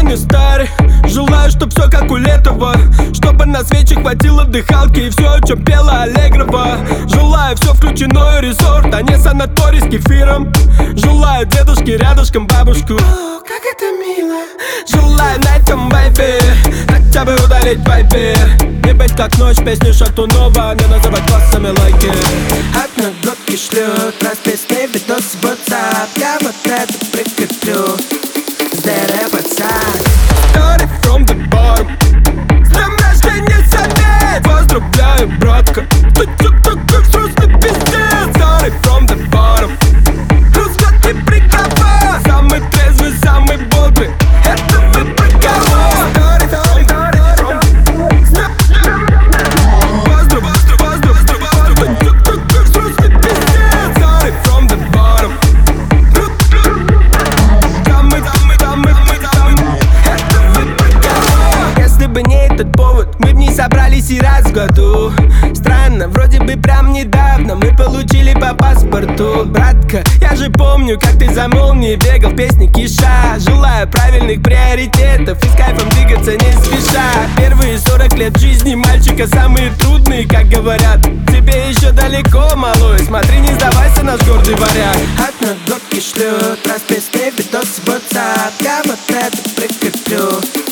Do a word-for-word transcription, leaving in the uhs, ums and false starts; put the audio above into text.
не старый. Желаю, чтоб все как у Летова, чтобы на свече хватило дыхалки и все, о чем пела Аллегрова. Желаю все включено и резорт, а не санаторий с кефиром. Желаю дедушке рядышком бабушку. О, как это мило. Желаю на этом вайбе хотя бы удалить вайбер. Не быть как ночь, песни Шатунова не называть классами лайки. Одногодки шлют расписные видосы в WhatsApp. Я вот это прикреплю. Здорово, пацан. Story from the bottom. С днем рождения, Совет! Поздравляю, братка. Ты чё такой взрослый пиздец? Story from the bottom. Русский приговор. Самый трезвый, самый бодрый. Это вы про кого? Story from the bottom. Поздрав, поздрав, поздрав, поздрав. Ты чё такой взрослый пиздец? Story from the bottom. Самый, самый, самый, самый, самый. Это вы про кого? Если бы не этот повод, мы б не собрались и раз в году. Странно, вроде бы прям недавно мы получили по паспорту. Братка, я же помню, как ты за молнией бегал в песне Киша. Желаю правильных приоритетов и с кайфом двигаться не спеша. Первые сорок лет жизни мальчика самые трудные, как говорят. Тебе еще далеко, малой, смотри, не сдавайся, наш гордый варяг. Одногодки шлют расписные видосы в WhatsApp. Я вот это прикреплю.